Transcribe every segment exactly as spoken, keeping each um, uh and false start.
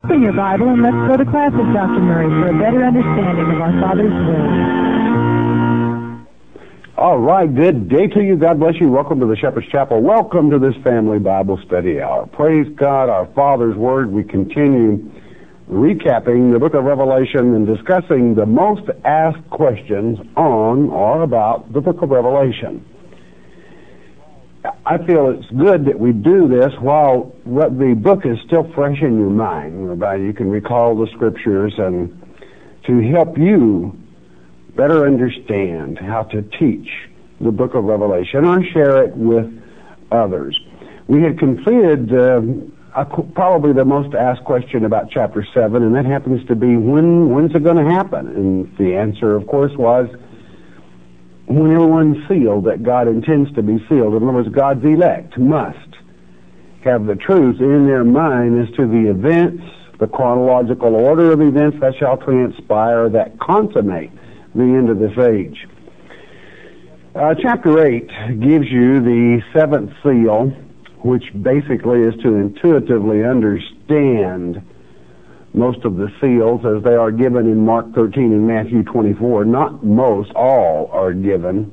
Open your Bible and let's go to class with Doctor Murray for a better understanding of our Father's Word. All right, good day to you. God bless you. Welcome to the Shepherd's Chapel. Welcome to this family Bible study hour. Praise God, our Father's Word. We continue recapping the book of Revelation and discussing the most asked questions on or about the book of Revelation. I feel it's good that we do this while the book is still fresh in your mind, whereby you can recall the scriptures and to help you better understand how to teach the book of Revelation or share it with others. We had completed uh, a, probably the most asked question about chapter seven, and that happens to be, when when's it going to happen? And the answer, of course, was when everyone's sealed that God intends to be sealed. In other words, God's elect must have the truth in their mind as to the events, the chronological order of events that shall transpire, that consummate the end of this age. Uh, chapter eight gives you the seventh seal, which basically is to intuitively understand most of the seals as they are given in Mark thirteen and Matthew twenty-four. Not most, all are given.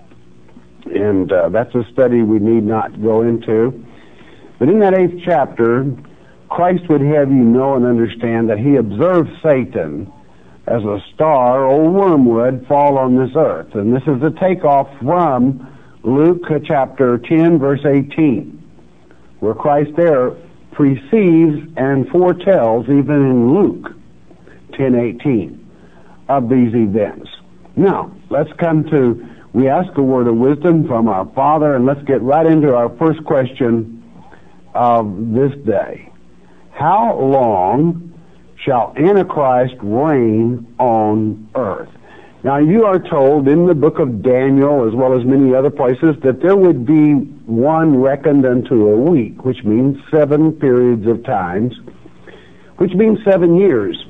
And uh, that's a study we need not go into. But in that eighth chapter, Christ would have you know and understand that he observed Satan as a star or wormwood fall on this earth. And this is a takeoff from Luke chapter ten, verse eighteen, where Christ there preceives and foretells, even in Luke ten eighteen, of these events. Now, let's come to, we ask a word of wisdom from our Father, and let's get right into our first question of this day. How long shall Antichrist reign on earth? Now, you are told in the book of Daniel, as well as many other places, that there would be one reckoned unto a week, which means seven periods of times, which means seven years.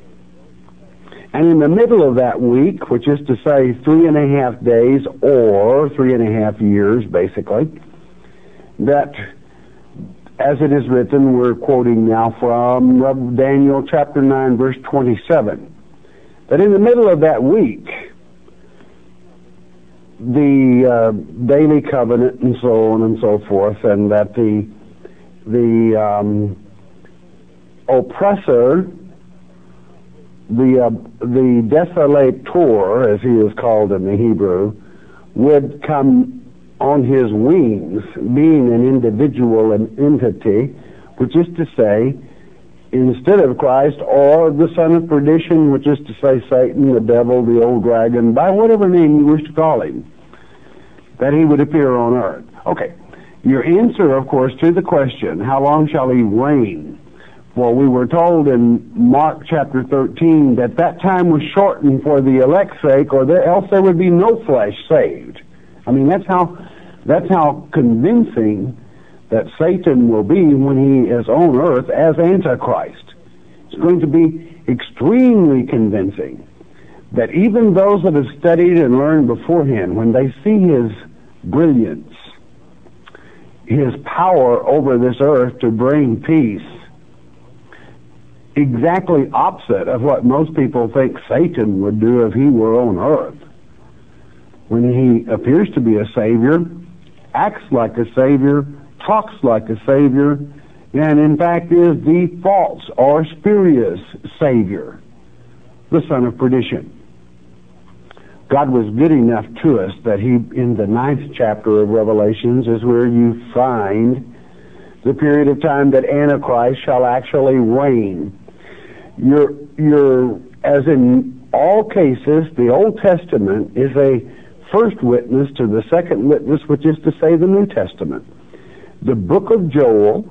And in the middle of that week, which is to say three and a half days or three and a half years, basically, that, as it is written, we're quoting now from Daniel chapter nine, verse twenty-seven, that in the middle of that week, the uh, daily covenant and so on and so forth, and that the the um, oppressor, the uh, the desolator, as he is called in the Hebrew, would come on his wings, being an individual, an entity, which is to say, instead of Christ, or the son of perdition, which is to say Satan, the devil, the old dragon, by whatever name you wish to call him, that he would appear on earth. Okay, your answer, of course, to the question, how long shall he reign? Well, we were told in Mark chapter thirteen that that time was shortened for the elect's sake, or there, else there would be no flesh saved. I mean, that's how, that's how convincing that Satan will be when he is on earth as Antichrist. It's going to be extremely convincing that even those that have studied and learned beforehand, when they see his brilliance, his power over this earth to bring peace, exactly opposite of what most people think Satan would do if he were on earth, when he appears to be a savior, acts like a savior, talks like a savior, and in fact is the false or spurious savior, the son of perdition. God was good enough to us that he, in the ninth chapter of Revelations, is where you find the period of time that Antichrist shall actually reign. You're, you're, as in all cases, the Old Testament is a first witness to the second witness, which is to say the New Testament. The book of Joel,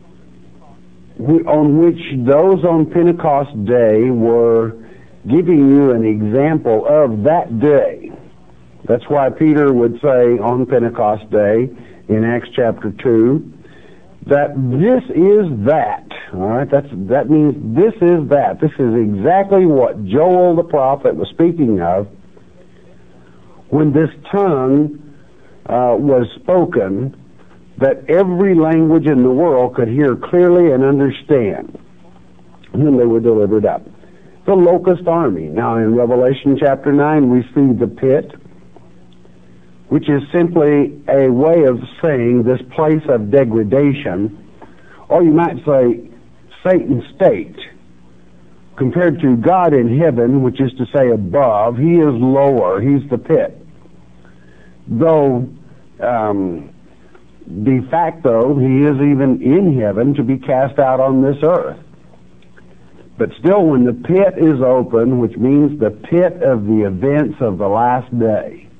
on which those on Pentecost Day were giving you an example of that day. That's why Peter would say on Pentecost Day in Acts chapter two that this is that. All right, that's that means this is that. This is exactly what Joel the prophet was speaking of when this tongue uh, was spoken, that every language in the world could hear clearly and understand. when they were delivered up. The locust army. Now in Revelation chapter nine we see the pit, which is simply a way of saying this place of degradation, or you might say Satan's state. Compared to God in heaven, which is to say above, he is lower, he's the pit. Though um, de facto he is even in heaven to be cast out on this earth. But still, when the pit is open, which means the pit of the events of the last day,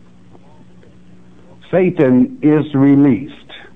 Satan is released,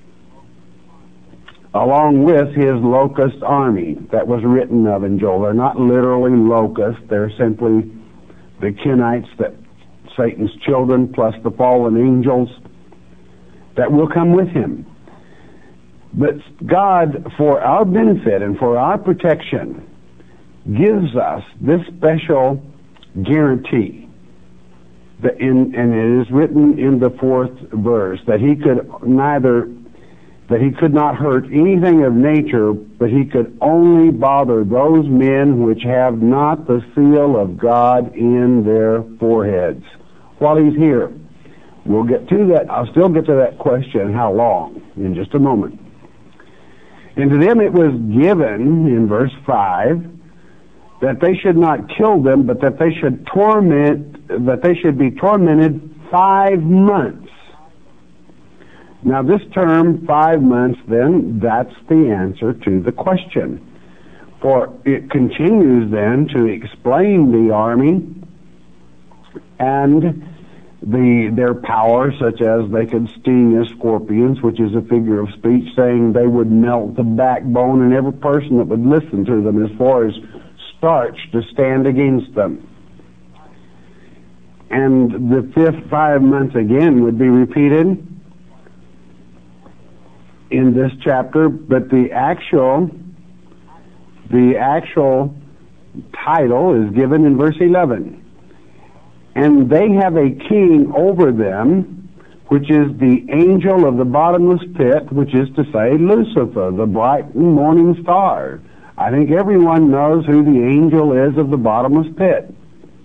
along with his locust army that was written of in Joel. They're not literally locusts, they're simply the Kenites, that Satan's children, plus the fallen angels that will come with him. But God, for our benefit and for our protection, gives us this special guarantee, that in, and it is written in the fourth verse, that he could neither, that he could not hurt anything of nature, but he could only bother those men which have not the seal of God in their foreheads while he's here. We'll get to that. I'll still get to that question, how long, in just a moment. And to them it was given, in verse five, that they should not kill them, but that they should torment, that they should be tormented five months. Now this term, five months, then, that's the answer to the question. For it continues then to explain the army and the their power, such as they could sting as scorpions, which is a figure of speech saying they would melt the backbone in every person that would listen to them, as far as starch to stand against them. And the fifth five months again would be repeated in this chapter, but the actual the actual title is given in verse eleven. And they have a king over them, which is the angel of the bottomless pit, which is to say Lucifer, the bright morning star. I think everyone knows who the angel is of the bottomless pit,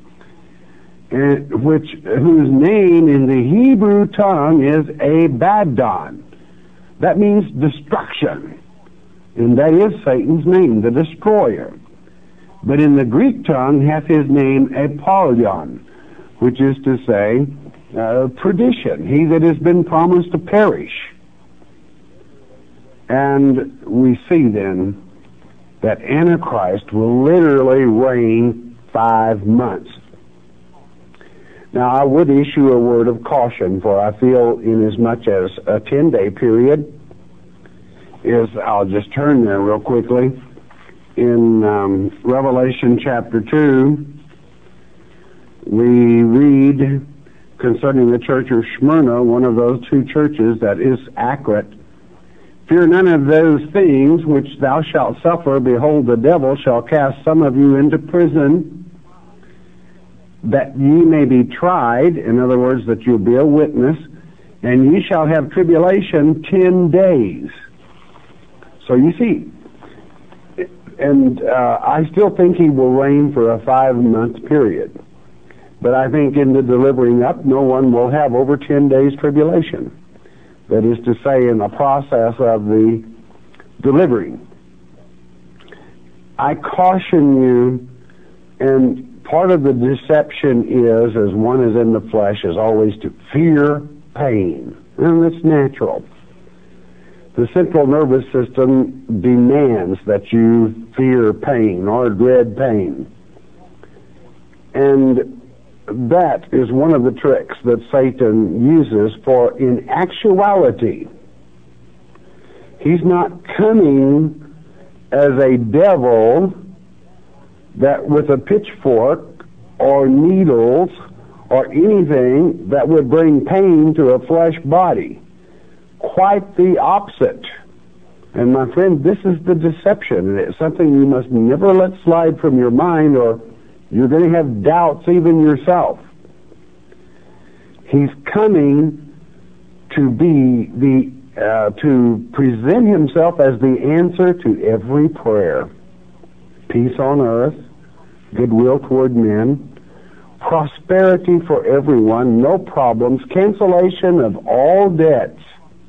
and which whose name in the Hebrew tongue is Abaddon. That means destruction, and that is Satan's name, the destroyer. But in the Greek tongue hath his name Apollyon, which is to say uh, perdition, he that has been promised to perish. And we see then that Antichrist will literally reign five months. Now, I would issue a word of caution, for I feel in as much as a ten-day period is, I'll just turn there real quickly, in um, Revelation chapter two, we read concerning the church of Smyrna, one of those two churches that is accurate, fear none of those things which thou shalt suffer. Behold, the devil shall cast some of you into prison, that ye may be tried, in other words, that you'll be a witness, and ye shall have tribulation ten days. So you see, and uh, I still think he will reign for a five-month period. But I think in the delivering up, no one will have over ten days tribulation. That is to say, in the process of the delivering. I caution you, and part of the deception is, as one is in the flesh, is always to fear pain. And that's natural. The central nervous system demands that you fear pain or dread pain. And that is one of the tricks that Satan uses, for in actuality, he's not coming as a devil that with a pitchfork or needles or anything that would bring pain to a flesh body. Quite the opposite. And my friend, this is the deception, and it's something you must never let slide from your mind, or you're going to have doubts even yourself. He's coming to be the uh, to present himself as the answer to every prayer. peace on earth, goodwill toward men, prosperity for everyone, no problems, cancellation of all debts,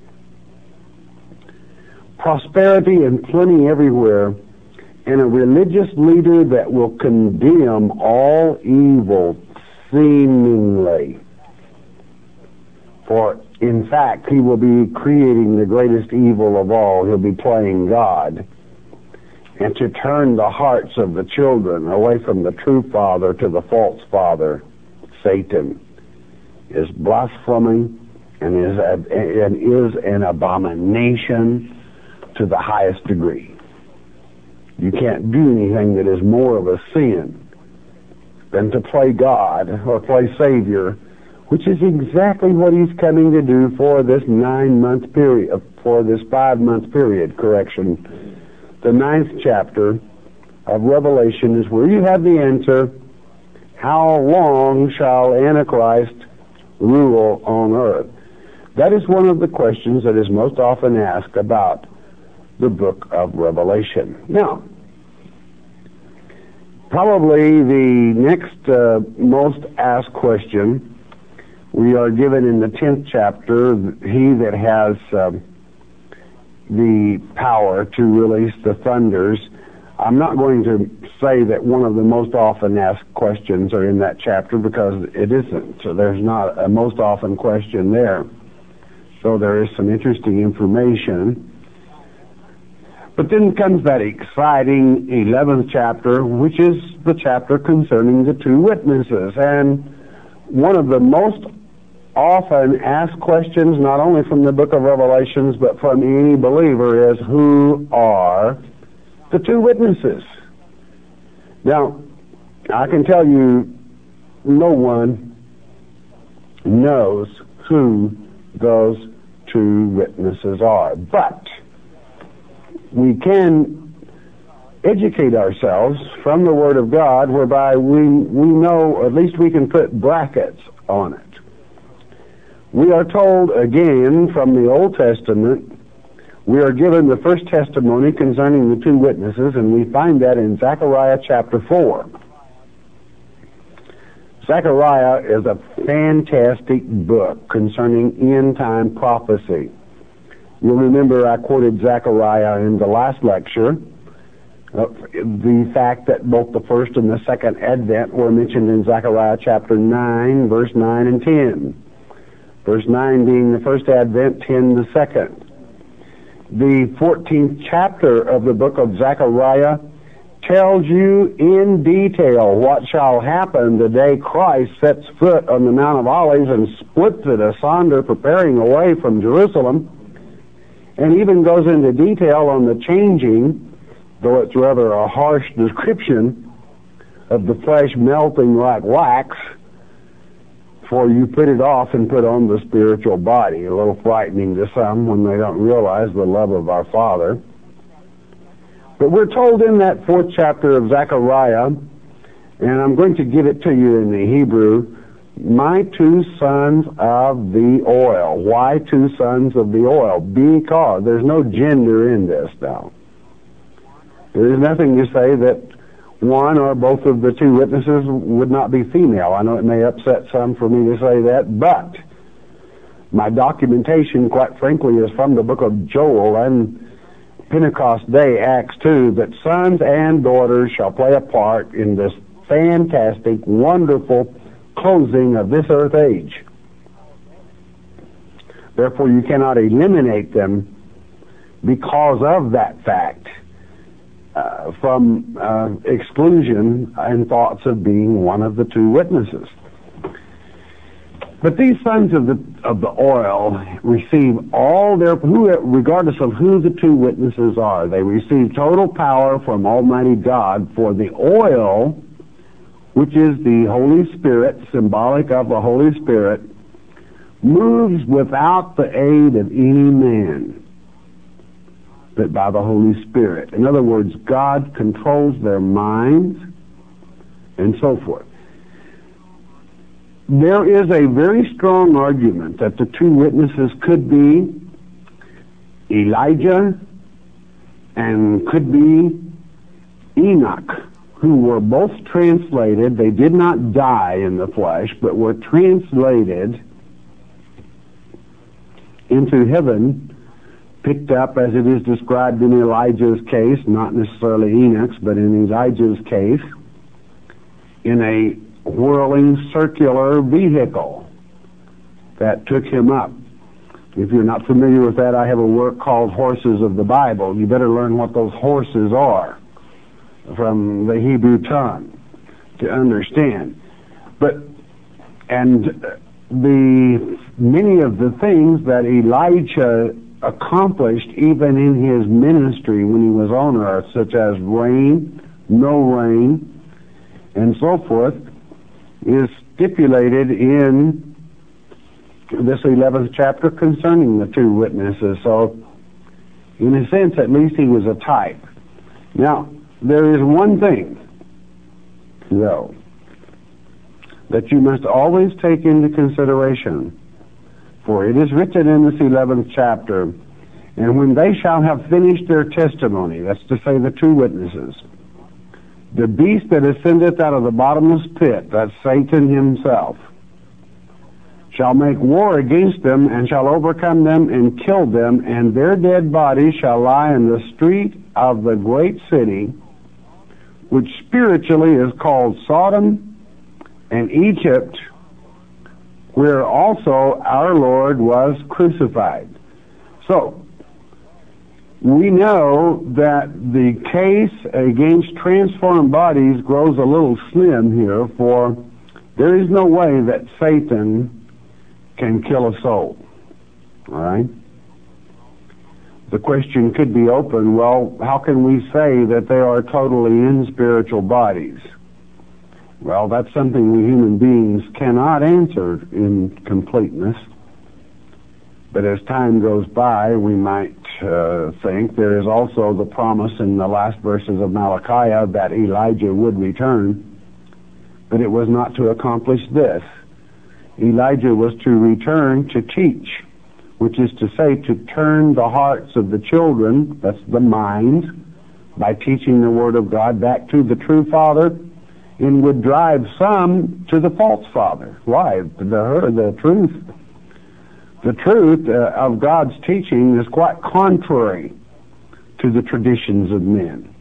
prosperity and plenty everywhere, and a religious leader that will condemn all evil seemingly. For in fact, he will be creating the greatest evil of all. He'll be playing God. And to turn the hearts of the children away from the true father to the false father, Satan, is blaspheming and is, a, and is an abomination to the highest degree. You can't do anything that is more of a sin than to play God or play Savior, which is exactly what he's coming to do for this nine-month period, for this five-month period, correction. The ninth chapter of Revelation is where you have the answer, how long shall Antichrist rule on earth? That is one of the questions that is most often asked about the book of Revelation. Now, probably the next uh, most asked question we are given in the tenth chapter, he that has uh, the power to release the thunders. I'm not going to say that one of the most often asked questions are in that chapter because it isn't. So there's not a most often question there. So there is some interesting information. But then comes that exciting eleventh chapter, which is the chapter concerning the two witnesses. And one of the most often asked questions, not only from the book of Revelations, but from any believer, is who are the two witnesses? Now, I can tell you no one knows who those two witnesses are. But we can educate ourselves from the Word of God, whereby we, we know, at least we can put brackets on it. We are told again from the Old Testament, we are given the first testimony concerning the two witnesses, and we find that in Zechariah chapter four. Zechariah is a fantastic book concerning end-time prophecy. You'll remember I quoted Zechariah in the last lecture. Uh, the fact that both the first and the second advent were mentioned in Zechariah chapter nine, verse nine and ten. Verse nine being the first advent, ten the second. The fourteenth chapter of the book of Zechariah tells you in detail what shall happen the day Christ sets foot on the Mount of Olives and splits it asunder, preparing a way from Jerusalem, and even goes into detail on the changing, though it's rather a harsh description, of the flesh melting like wax, for you put it off and put on the spiritual body. A little frightening to some when they don't realize the love of our Father. But we're told in that fourth chapter of Zechariah, and I'm going to give it to you in the Hebrew, my two sons of the oil. Why two sons of the oil? Because there's no gender in this now. There is nothing to say that one or both of the two witnesses would not be female. I know it may upset some for me to say that, but my documentation, quite frankly, is from the book of Joel and Pentecost Day, Acts two, that sons and daughters shall play a part in this fantastic, wonderful closing of this earth age. Therefore, you cannot eliminate them because of that fact uh, from uh, exclusion and thoughts of being one of the two witnesses. But these sons of the of the oil receive all their, who, regardless of who the two witnesses are, they receive total power from Almighty God, for the oil, which is the Holy Spirit, symbolic of the Holy Spirit, moves without the aid of any man, but by the Holy Spirit. In other words, God controls their minds and so forth. There is a very strong argument that the two witnesses could be Elijah and could be Enoch, who were both translated. They did not die in the flesh, but were translated into heaven, picked up as it is described in Elijah's case, not necessarily Enoch's, but in Elijah's case, in a whirling circular vehicle that took him up. If you're not familiar with that, I have a work called Horses of the Bible. You better learn what those horses are from the Hebrew tongue to understand. But, and the many of the things that Elijah accomplished even in his ministry when he was on earth, such as rain, no rain, and so forth, is stipulated in this eleventh chapter concerning the two witnesses. So, in a sense, at least he was a type. Now, there is one thing, though, that you must always take into consideration. For it is written in this eleventh chapter, and when they shall have finished their testimony, that's to say the two witnesses, the beast that ascendeth out of the bottomless pit, that's Satan himself, shall make war against them, and shall overcome them and kill them, and their dead bodies shall lie in the street of the great city, which spiritually is called Sodom and Egypt, where also our Lord was crucified. So, we know that the case against transformed bodies grows a little slim here, for there is no way that Satan can kill a soul. All right? The question could be open, well, how can we say that they are totally in spiritual bodies? Well, that's something we human beings cannot answer in completeness. But as time goes by, we might uh, think there is also the promise in the last verses of Malachi that Elijah would return. But it was not to accomplish this. Elijah was to return to teach, which is to say to turn the hearts of the children, that's the mind, by teaching the Word of God back to the true Father, and would drive some to the false father. Why? The, the truth. The truth uh, of God's teaching is quite contrary to the traditions of men.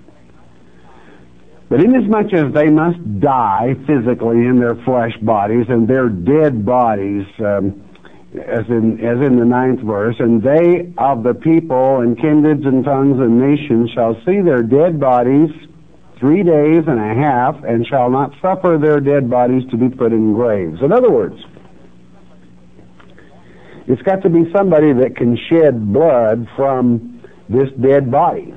But inasmuch as they must die physically in their flesh bodies, and their dead bodies, um, as in as in the ninth verse, and they of the people and kindreds and tongues and nations shall see their dead bodies three days and a half, and shall not suffer their dead bodies to be put in graves. In other words, it's got to be somebody that can shed blood from this dead body.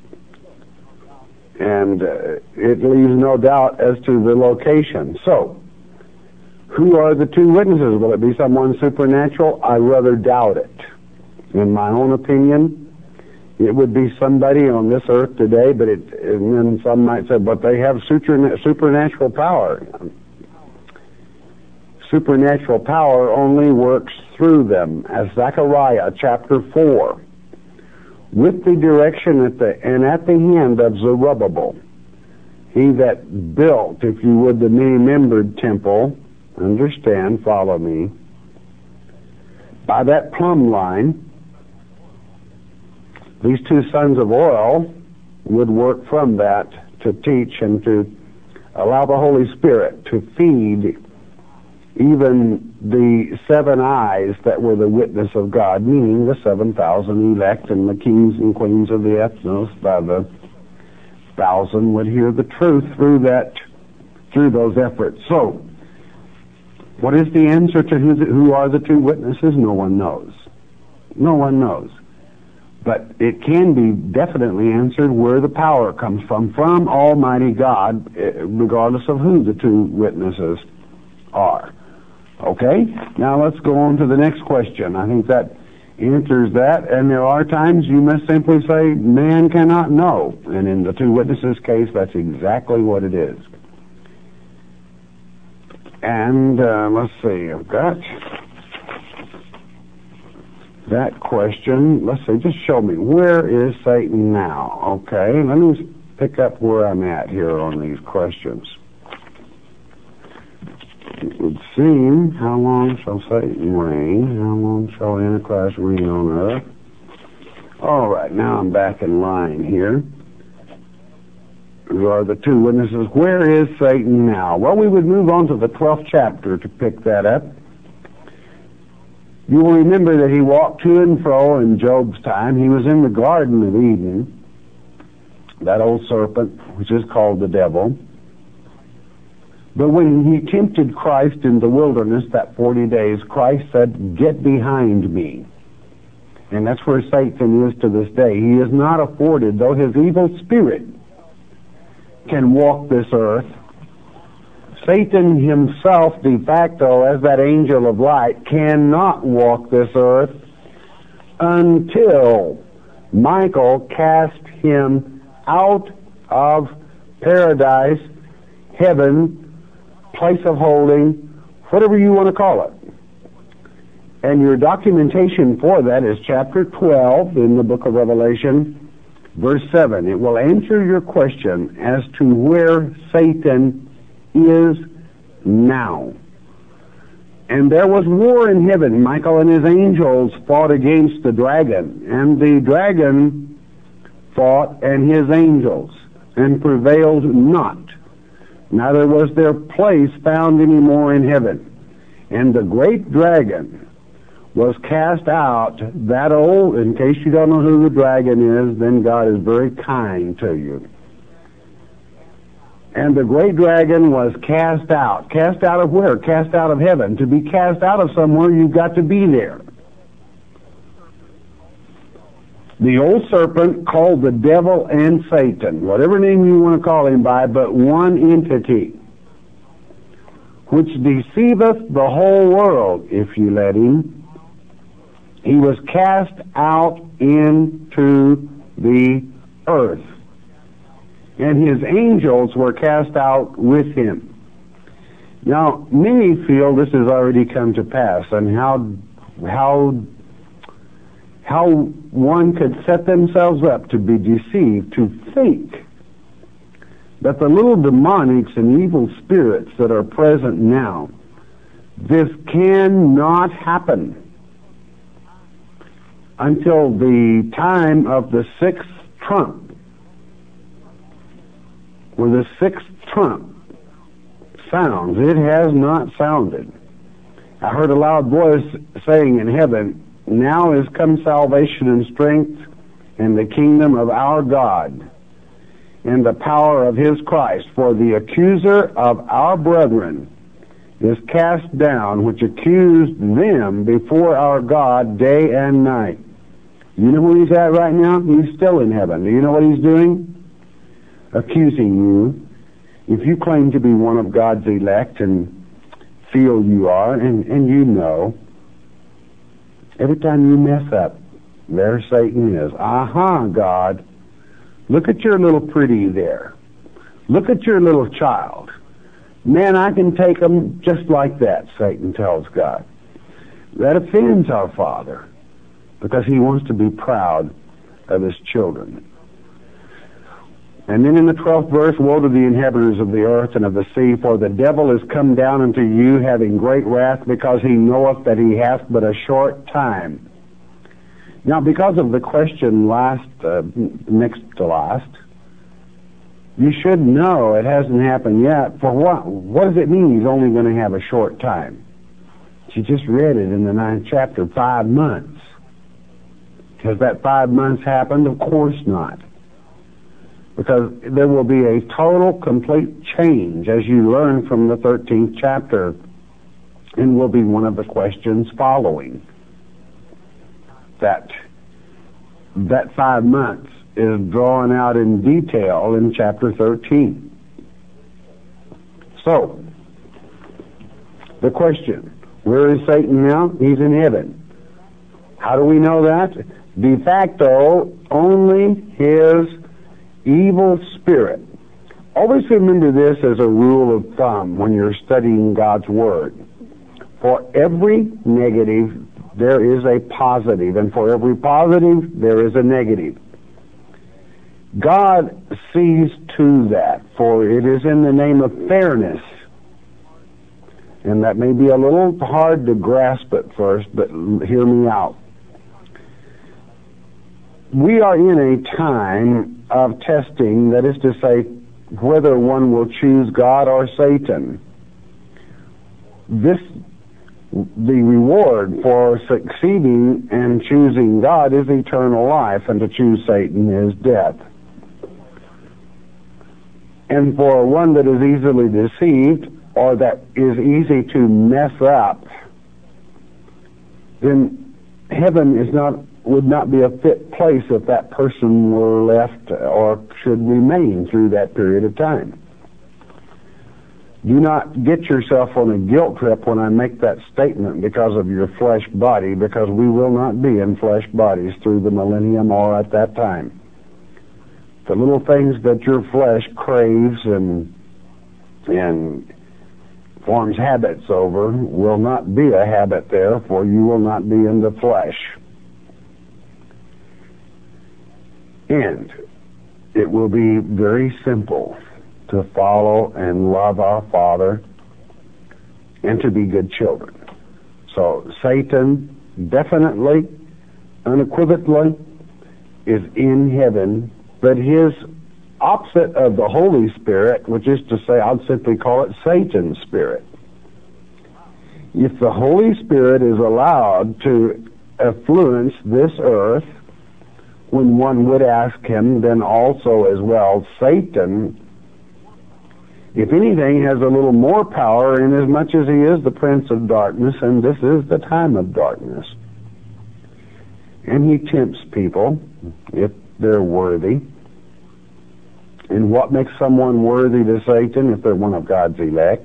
And uh, it leaves no doubt as to the location. So, who are the two witnesses? Will it be someone supernatural? I rather doubt it. In my own opinion, it would be somebody on this earth today, but it, and then some might say, but they have supernatural power. Supernatural power only works through them, as Zechariah chapter four, with the direction at the and at the hand of Zerubbabel, he that built, if you would, the many-membered temple, understand, follow me, by that plumb line, these two sons of oil would work from that to teach and to allow the Holy Spirit to feed even the seven eyes that were the witness of God, meaning the seven thousand elect and the kings and queens of the ethnos by the thousand would hear the truth through that, through those efforts. So, what is the answer to who, the, who are the two witnesses? No one knows. No one knows. But it can be definitely answered where the power comes from, from Almighty God, regardless of who the two witnesses are. Okay? Now let's go on to the next question. I think that answers that, and there are times you must simply say, man cannot know. And in the two witnesses case, that's exactly what it is. And uh, let's see, I've got that question. Let's see, just show me, where is Satan now? Okay, let me pick up where I'm at here on these questions. It would seem, how long shall Satan reign? How long shall Antichrist reign on earth? All right, now I'm back in line here. Who are the two witnesses? Where is Satan now? Well, we would move on to the twelfth chapter to pick that up. You will remember that he walked to and fro in Job's time. He was in the Garden of Eden, that old serpent, which is called the devil. But when he tempted Christ in the wilderness, that forty days, Christ said, "Get behind me." And that's where Satan is to this day. He is not afforded, though his evil spirit can walk this earth. Satan himself, de facto, as that angel of light, cannot walk this earth until Michael cast him out of paradise, heaven, place of holding, whatever you want to call it. And your documentation for that is chapter twelve in the book of Revelation, verse seven. It will answer your question as to where Satan is now. And there was war in heaven. Michael and his angels fought against the dragon, and the dragon fought and his angels, and prevailed not. Neither was their place found any more in heaven. And the great dragon was cast out, that old, in case you don't know who the dragon is, then God is very kind to you. And the great dragon was cast out. Cast out of where? Cast out of heaven. To be cast out of somewhere, you've got to be there. The old serpent called the devil and Satan, whatever name you want to call him by, but one entity, which deceiveth the whole world, if you let him. He was cast out into the earth, and his angels were cast out with him. Now, many feel this has already come to pass, and how how how one could set themselves up to be deceived, to think that the little demonics and evil spirits that are present now, this cannot happen until the time of the sixth trump, where the sixth trump sounds. It has not sounded. I heard a loud voice saying in heaven, "Now is come salvation and strength and the kingdom of our God and the power of his Christ. For the accuser of our brethren is cast down, which accused them before our God day and night." You know where he's at right now? He's still in heaven. Do you know what he's doing? Accusing you. If you claim to be one of God's elect and feel you are, and, and you know, every time you mess up, there Satan is. Aha, God. Look at your little pretty there. Look at your little child. Man, I can take them just like that, Satan tells God. That offends our Father, because he wants to be proud of his children. And then in the twelfth verse, "Woe to the inhabitants of the earth and of the sea, for the devil is come down unto you, having great wrath, because he knoweth that he hath but a short time." Now, because of the question last, uh, next to last, you should know it hasn't happened yet. For what? What does it mean he's only going to have a short time? You just read it in the ninth chapter, five months. Has that five months happened? Of course not. Because there will be a total, complete change as you learn from the thirteenth chapter, and will be one of the questions following. That, that five months is drawn out in detail in chapter thirteen. So, the question, where is Satan now? He's in heaven. How do we know that? De facto, only his evil spirit. Always remember this as a rule of thumb when you're studying God's Word. For every negative, there is a positive, and for every positive, there is a negative. God sees to that, for it is in the name of fairness. And that may be a little hard to grasp at first, but hear me out. We are in a time of testing, that is to say, whether one will choose God or Satan. This, the reward for succeeding and choosing God is eternal life, and to choose Satan is death. And for one that is easily deceived, or that is easy to mess up, then heaven is not would not be a fit place if that person were left or should remain through that period of time. Do not get yourself on a guilt trip when I make that statement because of your flesh body, because we will not be in flesh bodies through the millennium or at that time. The little things that your flesh craves and and forms habits over will not be a habit there, for you will not be in the flesh. And it will be very simple to follow and love our Father and to be good children. So Satan definitely, unequivocally, is in heaven, but his opposite of the Holy Spirit, which is to say, I'll simply call it Satan's spirit. If the Holy Spirit is allowed to influence this earth, when one would ask him, then also as well, Satan, if anything, has a little more power inasmuch as he is the prince of darkness, and this is the time of darkness. And he tempts people, if they're worthy. And what makes someone worthy to Satan if they're one of God's elect?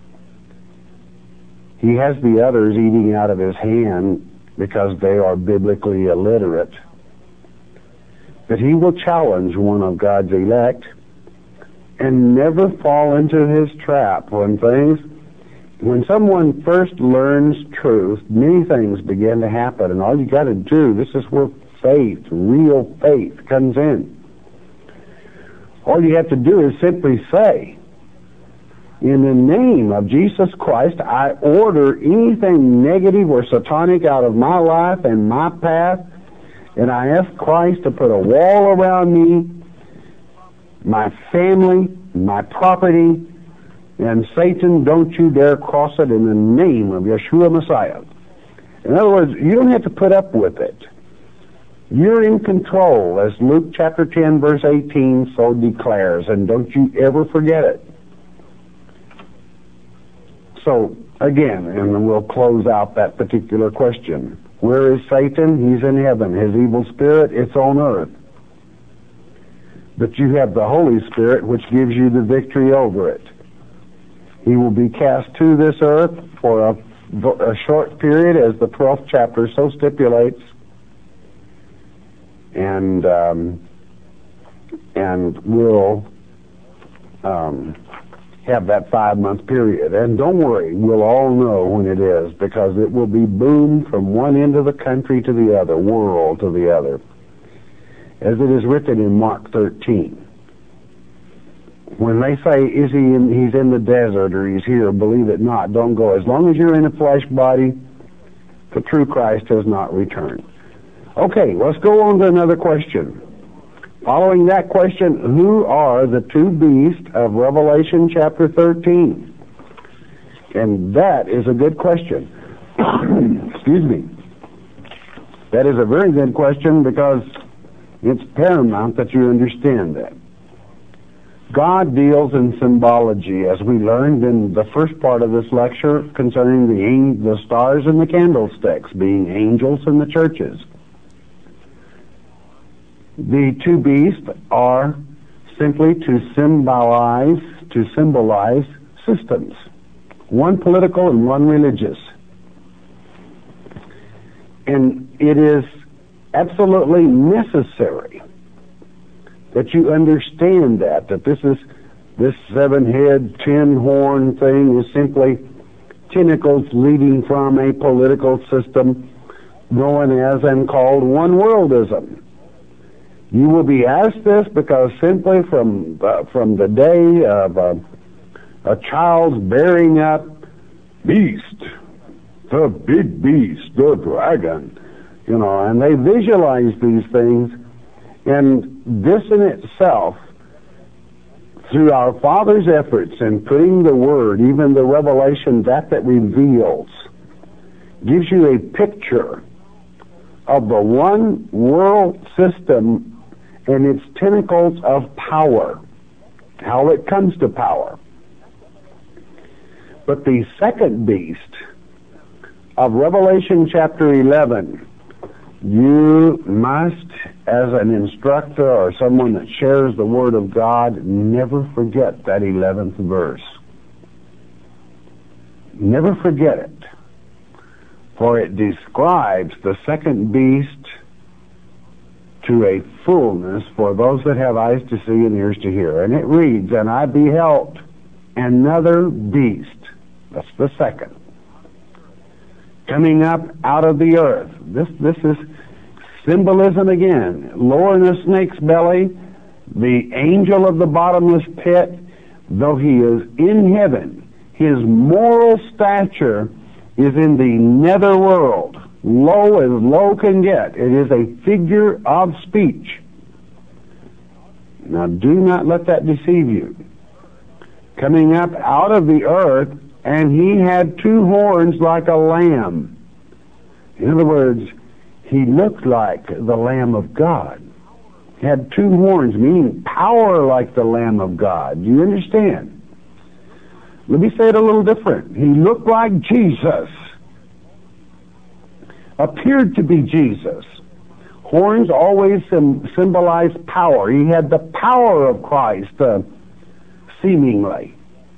He has the others eating out of his hand because they are biblically illiterate. But he will challenge one of God's elect and never fall into his trap. When things, when someone first learns truth, many things begin to happen, and all you got to do, this is where faith, real faith, comes in. All you have to do is simply say, in the name of Jesus Christ, I order anything negative or satanic out of my life and my path, and I ask Christ to put a wall around me, my family, my property, and Satan, don't you dare cross it in the name of Yeshua Messiah. In other words, you don't have to put up with it. You're in control, as Luke chapter ten, verse eighteen so declares, and don't you ever forget it. So, again, and we'll close out that particular question. Where is Satan? He's in heaven. His evil spirit, it's on earth. But you have the Holy Spirit, which gives you the victory over it. He will be cast to this earth for a, a short period, as the twelfth chapter so stipulates, and um, and will um, have that five-month period. And don't worry, we'll all know when it is, because it will be boomed from one end of the country to the other, world to the other, as it is written in Mark thirteen. When they say, is he in, he's in the desert or he's here, believe it not. Don't go. As long as you're in a flesh body, the true Christ has not returned. Okay, let's go on to another question. Following that question, who are the two beasts of Revelation chapter thirteen? And that is a good question. Excuse me. That is a very good question, because it's paramount that you understand that. God deals in symbology, as we learned in the first part of this lecture concerning the, the stars and the candlesticks, being angels and the churches. The two beasts are simply to symbolize, to symbolize systems, one political and one religious. And it is absolutely necessary that you understand that, that this is, this seven-head, ten-horn thing is simply tentacles leading from a political system known as and called one-worldism. You will be asked this because simply from uh, from the day of uh, a child's bearing up, beast, the big beast, the dragon, you know, and they visualize these things, and this in itself, through our Father's efforts in putting the Word, even the revelation, that that reveals, gives you a picture of the one world system and its tentacles of power, how it comes to power. But the second beast of Revelation chapter eleven, you must, as an instructor or someone that shares the Word of God, never forget that eleventh verse. Never forget it. For it describes the second beast to a fullness for those that have eyes to see and ears to hear. And it reads, "And I beheld another beast," that's the second, "coming up out of the earth." This, this is symbolism again. Lower in a snake's belly, the angel of the bottomless pit, though he is in heaven, his moral stature is in the nether world, low as low can get. It is a figure of speech. Now do not let that deceive you. Coming up out of the earth, and he had two horns like a lamb. In other words, he looked like the Lamb of God. He had two horns, meaning power like the Lamb of God. Do you understand? Let me say it a little different. He looked like Jesus. Appeared to be Jesus. Horns always sim- symbolize power. He had the power of Christ, uh, seemingly.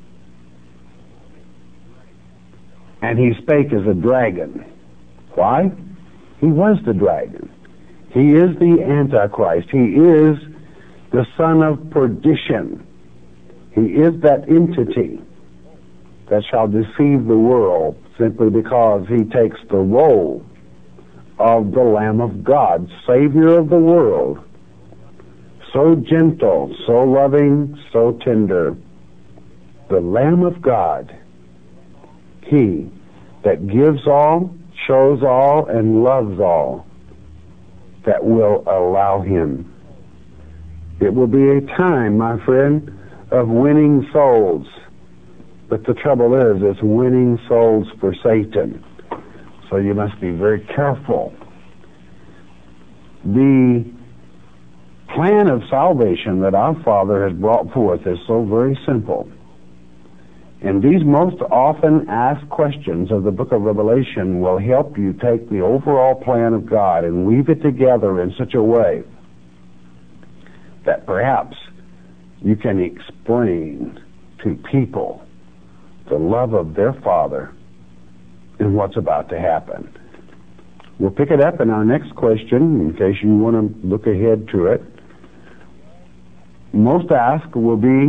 And he spake as a dragon. Why? He was the dragon. He is the Antichrist. He is the son of perdition. He is that entity that shall deceive the world simply because he takes the role of the Lamb of God, Savior of the world. So gentle, so loving, so tender. The Lamb of God. He that gives all, shows all, and loves all that will allow him. It will be a time, my friend, of winning souls. But the trouble is, it's winning souls for Satan. So you must be very careful. The plan of salvation that our Father has brought forth is so very simple. And these most often asked questions of the book of Revelation will help you take the overall plan of God and weave it together in such a way that perhaps you can explain to people the love of their Father and what's about to happen. We'll pick it up in our next question, in case you want to look ahead to it. Most asked will be,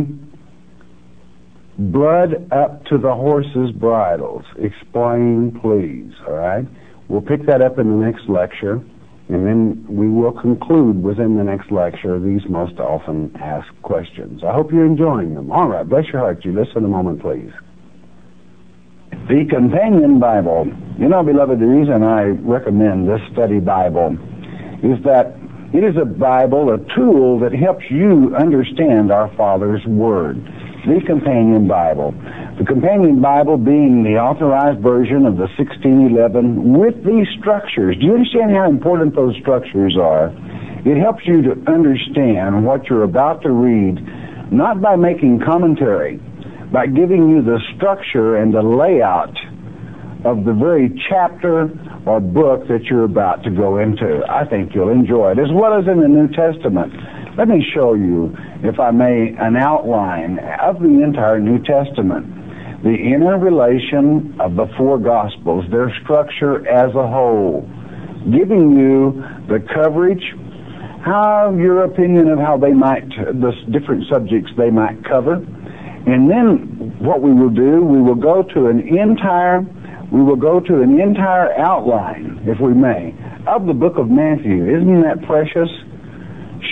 blood up to the horses' bridles. Explain, please, all right? We'll pick that up in the next lecture, and then we will conclude within the next lecture these most often asked questions. I hope you're enjoying them. All right, bless your heart. You listen a moment, please. The Companion Bible. You know, beloved, the reason I recommend this study Bible is that it is a Bible, a tool that helps you understand our Father's Word. The Companion Bible. The Companion Bible being the authorized version of the sixteen eleven with these structures. Do you understand how important those structures are? It helps you to understand what you're about to read, not by making commentary, by giving you the structure and the layout of the very chapter or book that you're about to go into. I think you'll enjoy it, as well as in the New Testament. Let me show you, if I may, an outline of the entire New Testament. The interrelation of the four Gospels, their structure as a whole, giving you the coverage, how your opinion of how they might, the different subjects they might cover. And then what we will do, we will go to an entire, we will go to an entire outline, if we may, of the book of Matthew. Isn't that precious?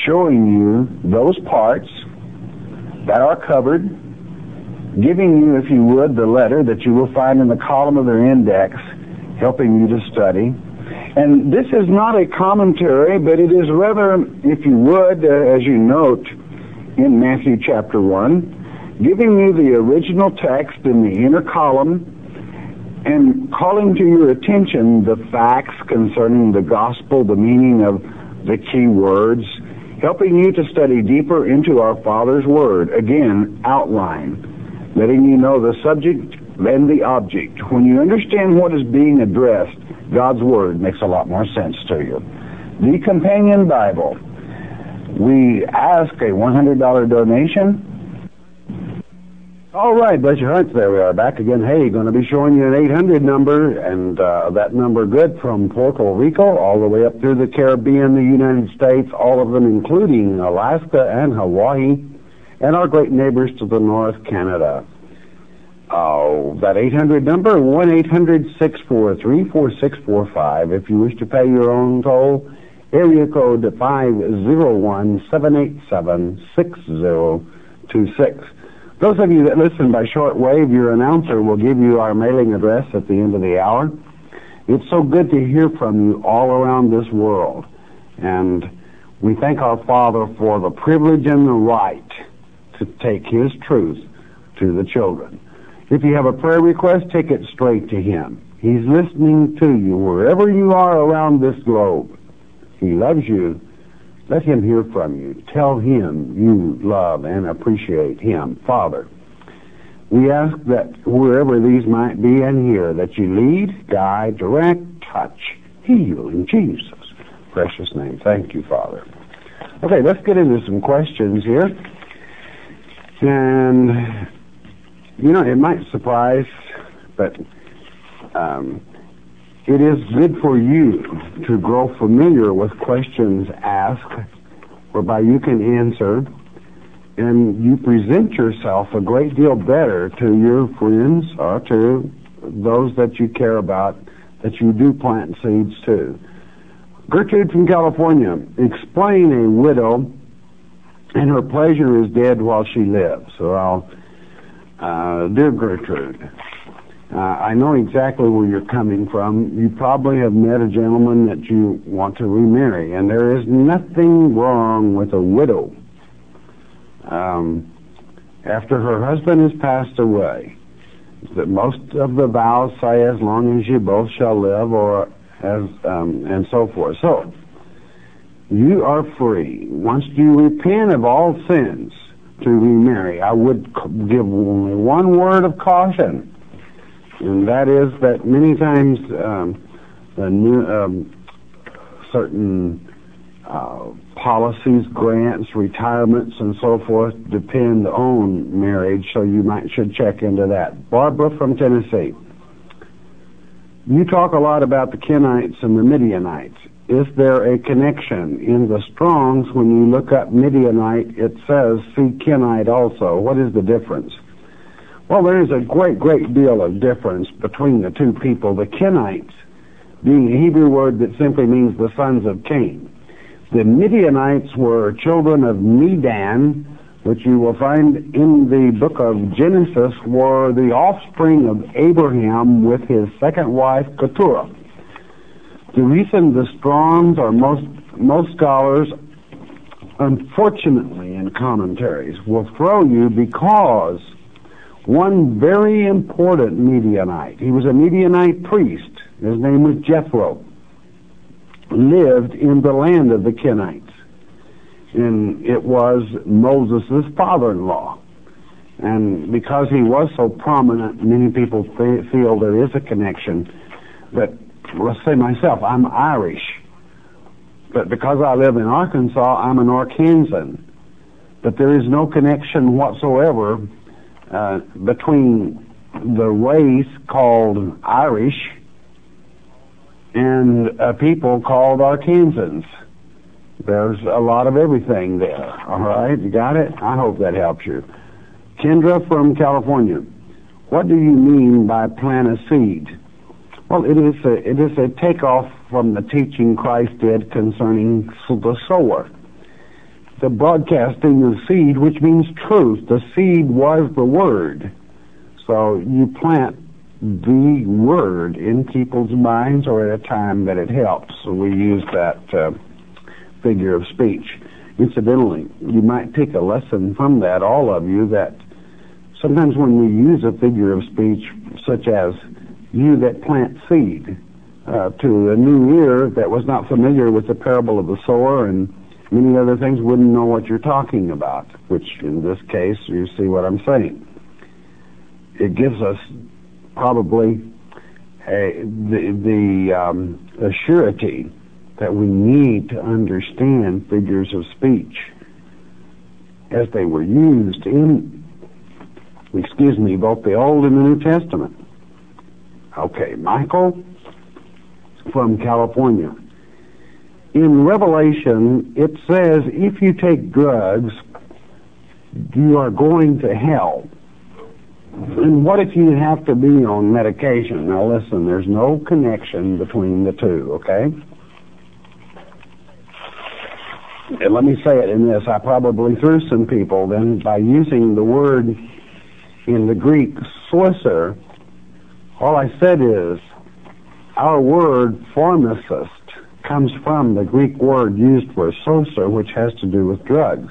showing you those parts that are covered, giving you, if you would, the letter that you will find in the column of their index, helping you to study. And this is not a commentary, but it is rather, if you would, uh, as you note in Matthew chapter one, giving you the original text in the inner column and calling to your attention the facts concerning the gospel, the meaning of the key words, helping you to study deeper into our Father's Word. Again, outline, letting you know the subject and the object. When you understand what is being addressed, God's Word makes a lot more sense to you. The Companion Bible. We ask a one hundred dollars donation. All right, bless your hearts, there we are back again. Hey, going to be showing you an eight hundred number, and uh, that number good from Puerto Rico all the way up through the Caribbean, the United States, all of them including Alaska and Hawaii, and our great neighbors to the north, Canada. Oh, that eight hundred number, one eight hundred six four three four six four five. If you wish to pay your own toll, area code five zero one seven eight seven six zero two six. Those of you that listen by shortwave, your announcer will give you our mailing address at the end of the hour. It's so good to hear from you all around this world. And we thank our Father for the privilege and the right to take His truth to the children. If you have a prayer request, take it straight to Him. He's listening to you wherever you are around this globe. He loves you. Let Him hear from you. Tell Him you love and appreciate Him. Father, we ask that wherever these might be and here, that you lead, guide, direct, touch, heal in Jesus' precious name. Thank you, Father. Okay, let's get into some questions here. And, you know, it might surprise, but um, it is good for you to grow familiar with questions asked, whereby you can answer, and you present yourself a great deal better to your friends or to those that you care about, that you do plant seeds to. Gertrude from California, explain a widow and her pleasure is dead while she lives. So I'll, uh, dear Gertrude, Uh, I know exactly where you're coming from. You probably have met a gentleman that you want to remarry, and there is nothing wrong with a widow. Um, after her husband has passed away, that most of the vows say, as long as you both shall live, or as um, and so forth. So, you are free. Once you repent of all sins to remarry, I would give only one word of caution. And that is that many times um, the new, um, certain uh, policies, grants, retirements, and so forth depend on marriage, so you might should check into that. Barbara from Tennessee, you talk a lot about the Kenites and the Midianites. Is there a connection? In the Strongs, when you look up Midianite, it says see Kenite also. What is the difference? Well, there is a great, great deal of difference between the two people. The Kenites being a Hebrew word that simply means the sons of Cain. The Midianites were children of Medan, which you will find in the book of Genesis, were the offspring of Abraham with his second wife, Keturah. The reason the Strongs, or most, most scholars, unfortunately in commentaries, will throw you because one very important Midianite, he was a Midianite priest, his name was Jethro, lived in the land of the Kenites. And it was Moses' father-in-law. And because he was so prominent, many people th- feel there is a connection. But let's say myself, I'm Irish. But because I live in Arkansas, I'm an Arkansan. But there is no connection whatsoever uh, between the race called Irish and a people called Arkansans. There's a lot of everything there. All right, you got it? I hope that helps you. Kendra from California, what do you mean by plant a seed? Well, it is a, it is a takeoff from the teaching Christ did concerning the sower. the broadcasting of seed, which means truth. The seed was the word. So you plant the word in people's minds, or at a time that it helps. So we use that uh, figure of speech. Incidentally, you might take a lesson from that, all of you, that sometimes when we use a figure of speech, such as you that plant seed, uh, to a new ear that was not familiar with the parable of the sower and many other things, wouldn't know what you're talking about, which in this case, you see what I'm saying. It gives us probably a, the, the um, a surety that we need to understand figures of speech as they were used in, excuse me, both the Old and the New Testament. Okay, Michael from California. In Revelation, it says if you take drugs, you are going to hell. And what if you have to be on medication? Now listen, there's no connection between the two, okay? And let me say it in this. I probably threw some people then by using the word in the Greek, sorcerer. All I said is our word pharmacist comes from the Greek word used for sorcerer, which has to do with drugs.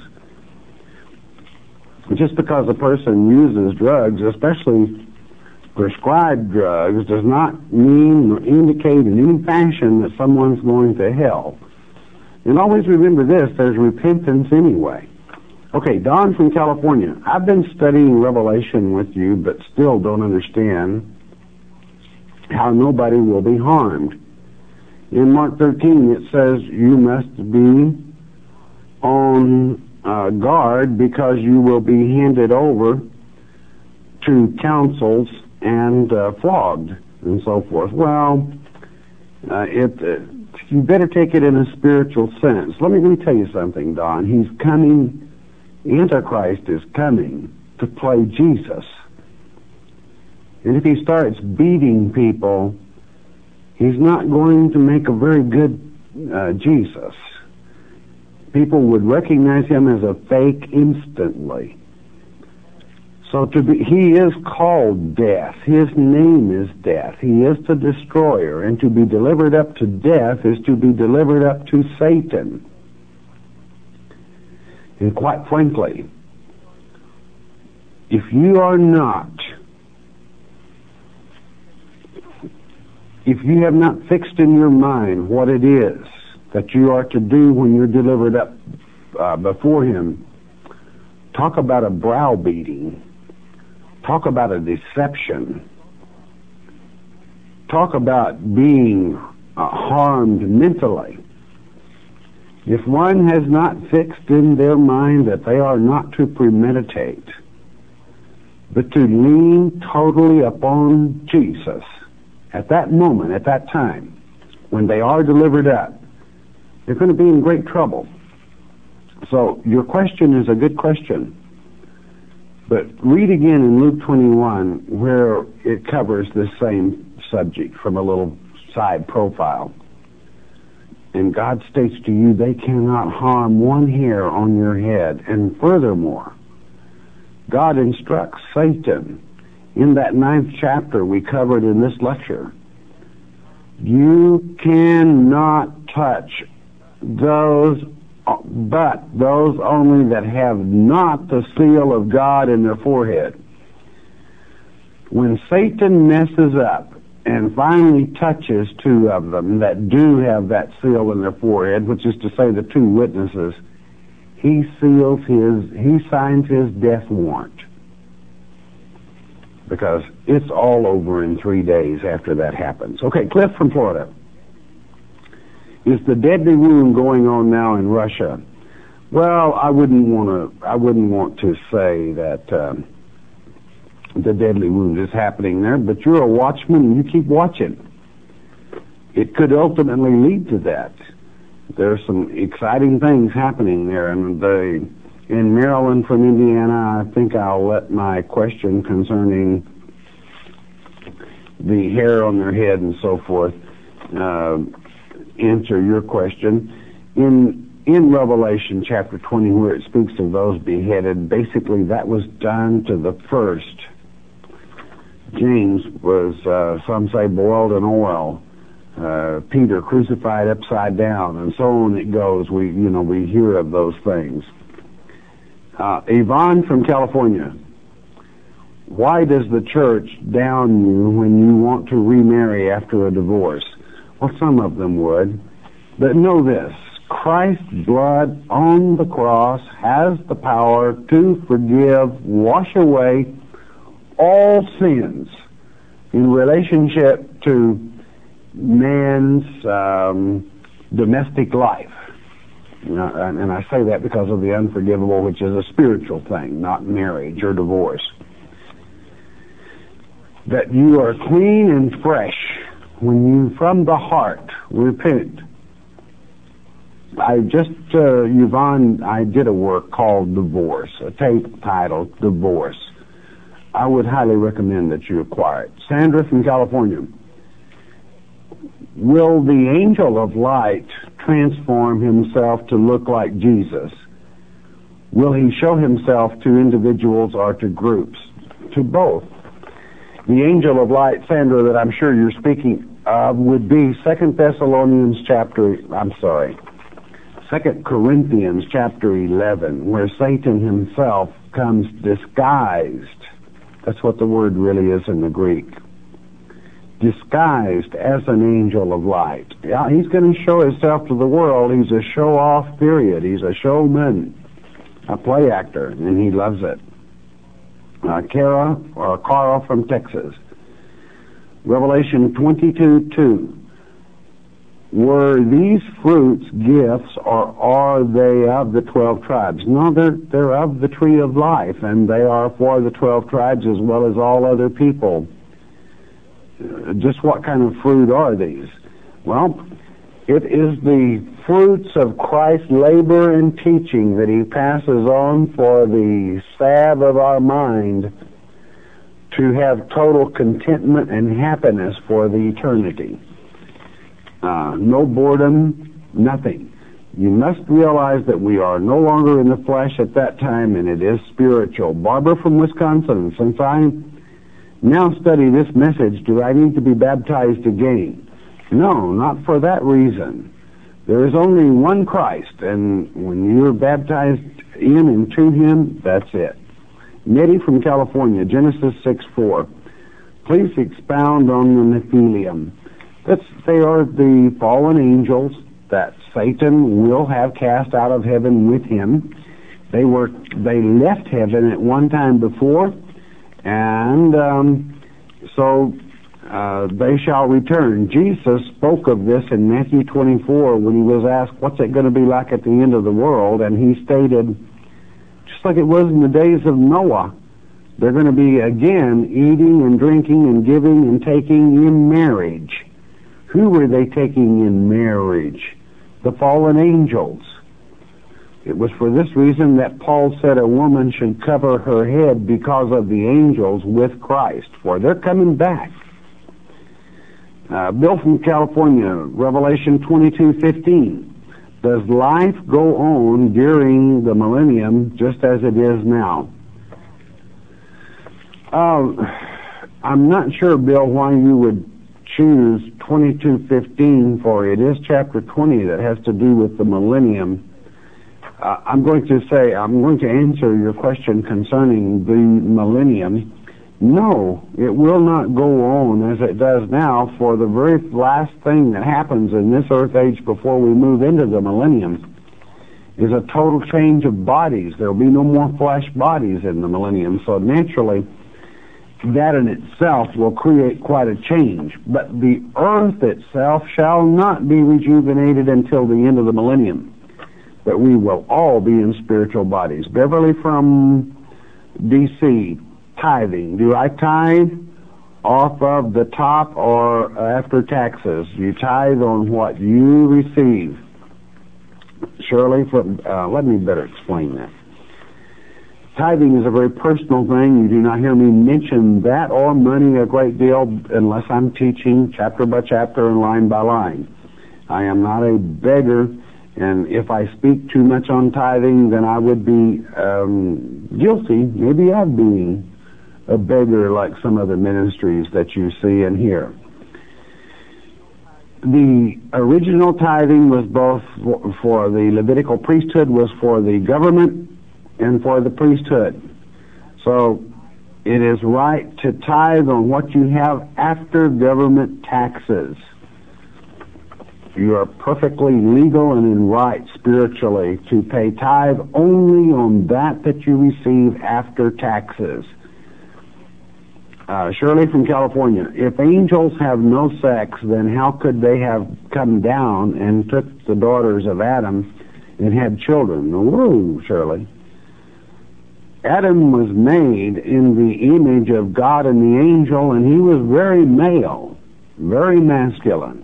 Just because a person uses drugs, especially prescribed drugs, does not mean or indicate in any fashion that someone's going to hell. And always remember this, there's repentance anyway. Okay, Don from California. I've been studying Revelation with you, but still don't understand how nobody will be harmed. In Mark thirteen, it says you must be on uh, guard because you will be handed over to councils and uh, flogged and so forth. Well, uh, it... Uh, you better take it in a spiritual sense. Let me, let me tell you something, Don. He's coming, Antichrist is coming to play Jesus. And if he starts beating people, he's not going to make a very good uh, Jesus. People would recognize him as a fake instantly. So to be, he is called death. His name is death. He is the destroyer. And to be delivered up to death is to be delivered up to Satan. And quite frankly, if you are not, if you have not fixed in your mind what it is that you are to do when you're delivered up uh, before him, talk about a browbeating. Talk about a deception. Talk about being uh, harmed mentally. If one has not fixed in their mind that they are not to premeditate, but to lean totally upon Jesus at that moment, at that time, when they are delivered up, they're going to be in great trouble. So your question is a good question. But read again in Luke twenty-one where it covers this same subject from a little side profile. And God states to you, they cannot harm one hair on your head. And furthermore, God instructs Satan in that ninth chapter we covered in this lecture. You cannot touch those but those only that have not the seal of God in their forehead. When Satan messes up and finally touches two of them that do have that seal in their forehead, which is to say the two witnesses, he seals his, he signs his death warrant. Because it's all over in three days after that happens. Okay, Cliff from Florida. Is the deadly wound going on now in Russia? Well, I wouldn't want to. I wouldn't want to say that um, the deadly wound is happening there. But you're a watchman, and you keep watching. It could ultimately lead to that. There's some exciting things happening there, and the in Maryland from Indiana. I think I'll let my question concerning the hair on their head and so forth Uh, answer your question. In in Revelation chapter twenty, where it speaks of those beheaded, basically that was done to the first. James was, uh, some say, boiled in oil. Uh, Peter crucified upside down, and so on it goes. We, you know, we hear of those things. Uh, Yvonne from California. Why does the church down you when you want to remarry after a divorce? Well, some of them would. But know this, Christ's blood on the cross has the power to forgive, wash away all sins in relationship to man's um, domestic life. You know, and, and I say that because of the unforgivable, which is a spiritual thing, not marriage or divorce. That you are clean and fresh when you, from the heart, repent. I just, uh, Yvonne, I did a work called Divorce, a tape titled Divorce. I would highly recommend that you acquire it. Sandra from California. Will the angel of light transform himself to look like Jesus? Will he show himself to individuals or to groups? To both. The angel of light, Sandra, that I'm sure you're speaking of, would be Second Thessalonians chapter, I'm sorry, Second Corinthians chapter eleven, where Satan himself comes disguised. That's what the word really is in the Greek. Disguised as an angel of light. Yeah, he's going to show himself to the world. He's a show-off, period. He's a showman, a play actor, and he loves it. Uh, Kara, or Carl from Texas. Revelation twenty-two two. Were these fruits gifts, or are they of the twelve tribes? No, they're, they're of the tree of life, and they are for the twelve tribes as well as all other people. Uh, just what kind of fruit are these? Well, it is the fruits of Christ's labor and teaching that he passes on for the salve of our mind to have total contentment and happiness for the eternity. Uh, no boredom, nothing. You must realize that we are no longer in the flesh at that time, and it is spiritual. Barbara from Wisconsin, since I now study this message, do I need to be baptized again? No, not for that reason. There is only one Christ, and when you're baptized in and to him, that's it. Nettie from California, Genesis six four. Please expound on the Nephilim. That's, they are the fallen angels that Satan will have cast out of heaven with him. They were they left heaven at one time before, and um, so uh, they shall return. Jesus spoke of this in Matthew twenty-four when he was asked, what's it going to be like at the end of the world? And he stated, just like it was in the days of Noah, they're going to be again eating and drinking and giving and taking in marriage. Who were they taking in marriage? The fallen angels. It was for this reason that Paul said a woman should cover her head because of the angels with Christ, for they're coming back. Uh, Bill from California, Revelation twenty-two fifteen. Does life go on during the millennium just as it is now? Uh, I'm not sure, Bill, why you would choose twenty-two fifteen, for it is chapter twenty that has to do with the millennium. Uh, I'm going to say, I'm going to answer your question concerning the millennium. No, it will not go on as it does now, for the very last thing that happens in this earth age before we move into the millennium is a total change of bodies. There will be no more flesh bodies in the millennium, so naturally that in itself will create quite a change. But the earth itself shall not be rejuvenated until the end of the millennium. But we will all be in spiritual bodies. Beverly from D C, tithing. Do I tithe off of the top or after taxes? You tithe on what you receive. Shirley, from, uh, let me better explain that. Tithing is a very personal thing. You do not hear me mention that or money a great deal unless I'm teaching chapter by chapter and line by line. I am not a beggar, And if I speak too much on tithing, then I would be um, guilty, maybe of being a beggar like some other ministries that you see and hear. The original tithing was both for, for the Levitical priesthood, was for the government and for the priesthood. So it is right to tithe on what you have after government taxes. You are perfectly legal and in right spiritually to pay tithe only on that that you receive after taxes. Uh, Shirley from California, if angels have no sex, then how could they have come down and took the daughters of Adam and had children? Whoa, Shirley. Adam was made in the image of God and the angel, and he was very male, very masculine.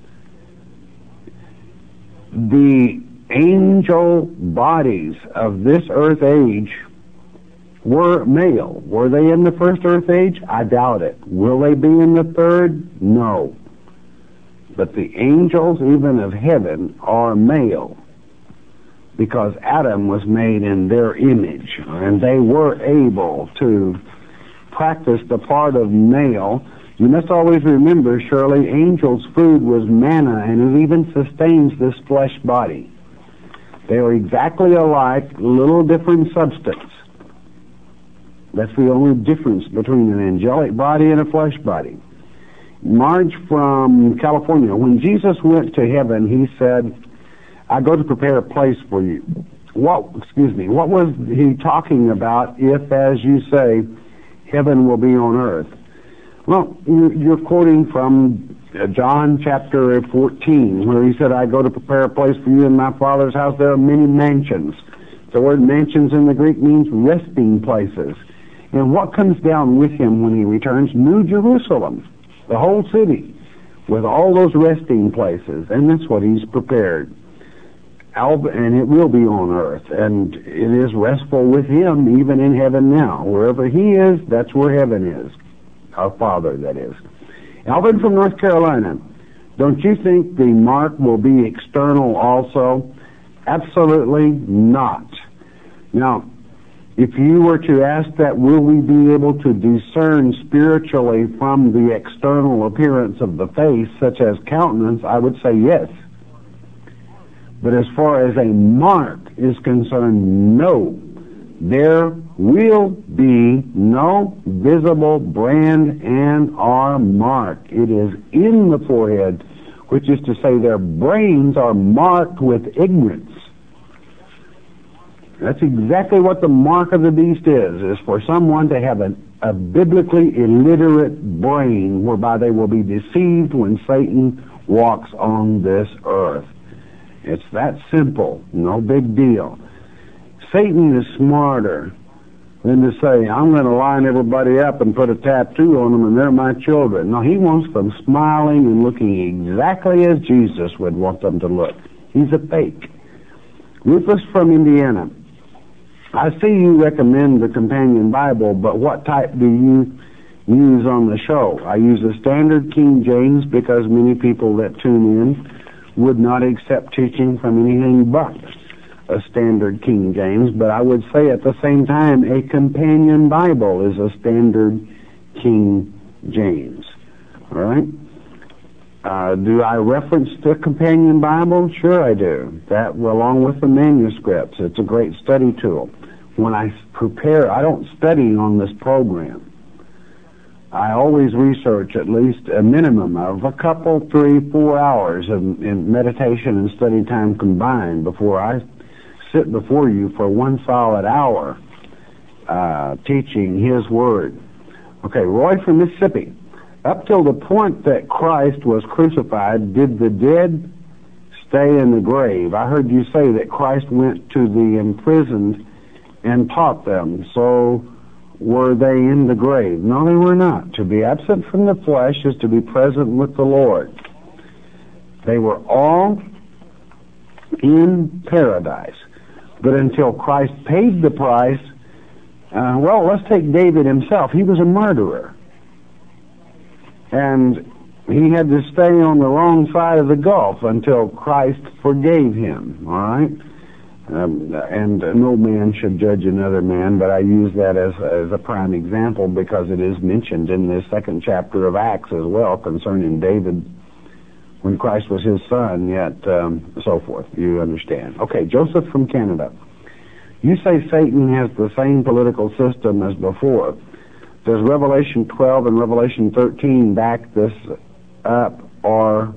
The angel bodies of this earth age were male. Were they in the first earth age? I doubt it. Will they be in the third? No. But the angels, even of heaven, are male, because Adam was made in their image, and they were able to practice the part of male. You must always remember, Shirley, angels' food was manna, and it even sustains this flesh body. They are exactly alike, little different substance. That's the only difference between an angelic body and a flesh body. Marge from California, when Jesus went to heaven, he said, I go to prepare a place for you. What, excuse me, what was he talking about if, as you say, heaven will be on earth? Well, you're quoting from John chapter fourteen, where he said, I go to prepare a place for you in my Father's house. There are many mansions. The word mansions in the Greek means resting places. And what comes down with him when he returns? New Jerusalem, the whole city, with all those resting places. And that's what he's prepared. And it will be on earth. And it is restful with him, even in heaven now. Wherever he is, that's where heaven is. Our Father, that is. Alvin from North Carolina, don't you think the mark will be external also? Absolutely not. Now, if you were to ask that, will we be able to discern spiritually from the external appearance of the face, such as countenance, I would say yes. But as far as a mark is concerned, no. There will be no visible brand and or mark. It is in the forehead, which is to say their brains are marked with ignorance. That's exactly what the mark of the beast is, is for someone to have an, a biblically illiterate brain whereby they will be deceived when Satan walks on this earth. It's that simple, no big deal. Satan is smarter than to say, I'm going to line everybody up and put a tattoo on them and they're my children. No, he wants them smiling and looking exactly as Jesus would want them to look. He's a fake. Rufus from Indiana, I see you recommend the Companion Bible, but what type do you use on the show? I use the Standard King James because many people that tune in would not accept teaching from anything but a Standard King James, but I would say at the same time a Companion Bible is a Standard King James. All right? Uh, do I reference the Companion Bible? Sure I do. That, along with the manuscripts. It's a great study tool. When I prepare, I don't study on this program. I always research at least a minimum of a couple, three, four hours of in meditation and study time combined before I sit before you for one solid hour uh, teaching His Word. Okay, Roy from Mississippi. Up till the point that Christ was crucified, did the dead stay in the grave? I heard you say that Christ went to the imprisoned and taught them. So were they in the grave? No, they were not. To be absent from the flesh is to be present with the Lord. They were all in paradise. But until Christ paid the price, uh, well, let's take David himself. He was a murderer. And he had to stay on the wrong side of the gulf until Christ forgave him, all right? Um, and no man should judge another man, but I use that as, as a prime example because it is mentioned in the second chapter of Acts as well concerning David when Christ was his son, yet um, so forth. You understand. Okay, Joseph from Canada. You say Satan has the same political system as before. Does Revelation twelve and Revelation thirteen back this up, or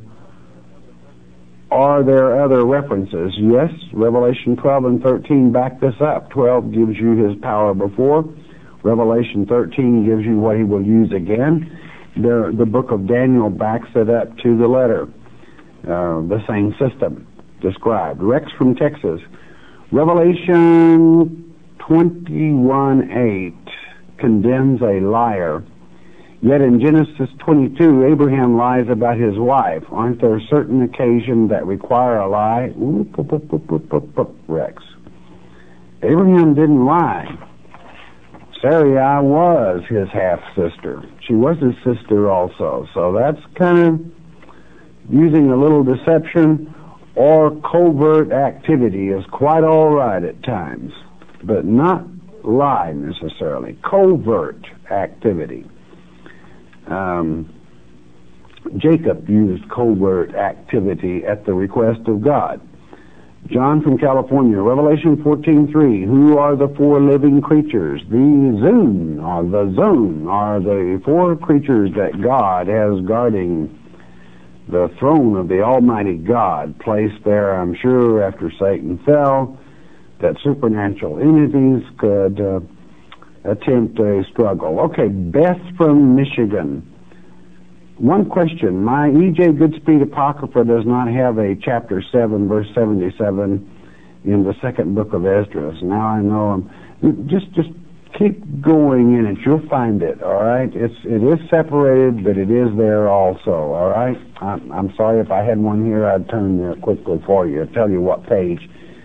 are there other references? Yes, Revelation twelve and thirteen back this up. twelve gives you his power before. Revelation thirteen gives you what he will use again. The, the book of Daniel backs it up to the letter. Uh, the same system described. Rex from Texas. Revelation twenty-one eight condemns a liar. Yet in Genesis twenty-two, Abraham lies about his wife. Aren't there certain occasions that require a lie? Ooh, poop, poop, poop, poop, poop, poop, Rex. Abraham didn't lie. Sarai was his half-sister. She was his sister also. So that's kind of using a little deception or covert activity is quite all right at times, but not lie necessarily. Covert activity. Um, Jacob used covert activity at the request of God. John from California, Revelation fourteen three. Who are the four living creatures? The Zoon, or the Zoon, are the four creatures that God has guarding the throne of the Almighty God, placed there, I'm sure, after Satan fell, that supernatural entities could uh, attempt a struggle. Okay, Beth from Michigan. One question. My E J Goodspeed Apocrypha does not have a chapter seven, verse seventy-seven in the second book of Esdras. Now I know I'm... Just, just keep going in it. You'll find it, all right? It's, it is separated, but it is there also, all right? I'm, I'm sorry if I had one here, I'd turn there quickly for you. I'll tell you what page.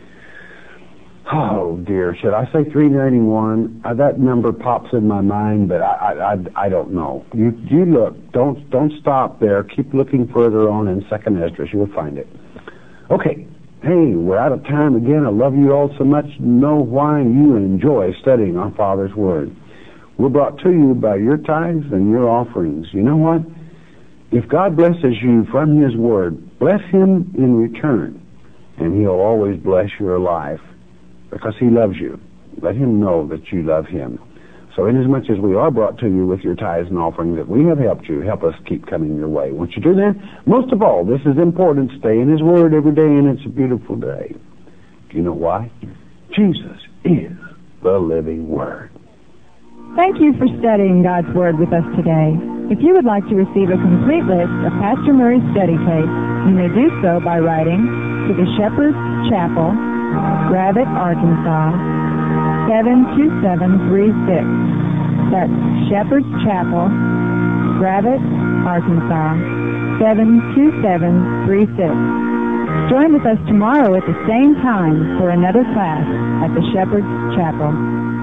Oh, dear. Should I say three ninety-one? Uh, that number pops in my mind, but I, I, I, I don't know. You, you look. Don't, don't stop there. Keep looking further on in Second Esdras. You'll find it. Okay. Hey, we're out of time again. I love you all so much. Know why you enjoy studying our Father's Word. We're brought to you by your tithes and your offerings. You know what? If God blesses you from His Word, bless Him in return, and He'll always bless your life because He loves you. Let Him know that you love Him. So inasmuch as we are brought to you with your tithes and offerings, that we have helped you, help us keep coming your way. Won't you do that? Most of all, this is important. Stay in His Word every day, and it's a beautiful day. Do you know why? Jesus is the living Word. Thank you for studying God's Word with us today. If you would like to receive a complete list of Pastor Murray's study tapes, you may do so by writing to the Shepherd's Chapel, Gravette, Arkansas, seven two seven three six. That's Shepherd's Chapel, Gravette, Arkansas, seven two seven three six. Join with us tomorrow at the same time for another class at the Shepherd's Chapel.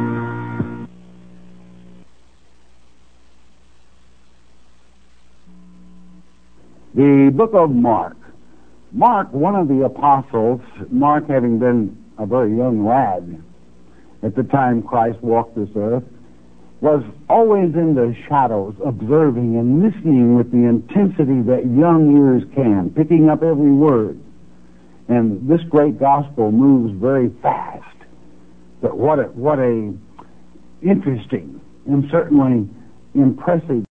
The book of Mark. Mark, one of the apostles, Mark having been a very young lad at the time Christ walked this earth, was always in the shadows, observing and listening with the intensity that young ears can, picking up every word. And this great gospel moves very fast. But what a, what a interesting and certainly impressive